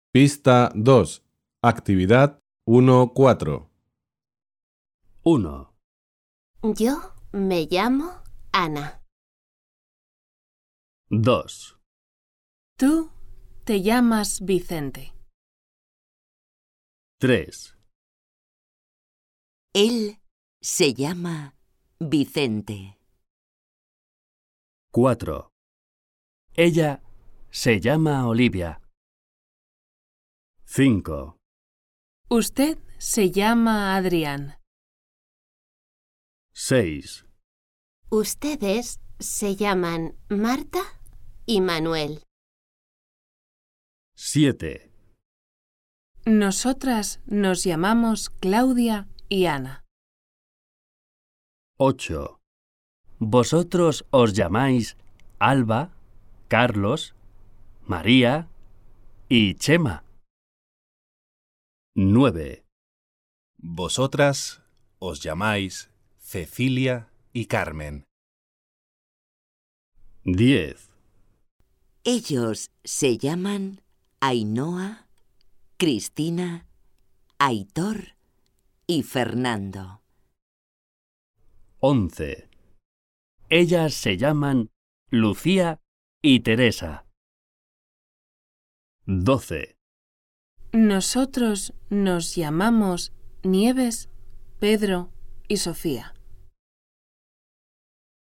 Pista 2. Actividad 1.4. 1, Yo me llamo Ana. 2, Tú te llamas Vicente. 3, Él se llama Vicente. 4. Ella se llama Olivia. 5, Usted se llama Adrián. 6, Ustedes se llaman Marta y Manuel. 7, Nosotras nos llamamos Claudia y Ana. 8. Vosotros os llamáis Alba, Carlos, María y Chema. 9, Vosotras os llamáis Cecilia y Carmen. 10, Ellos se llaman Ainhoa, Cristina, Aitor y Fernando. 11. Ellas se llaman Lucía y Teresa. 12, Nosotros nos llamamos Nieves, Pedro y Sofía.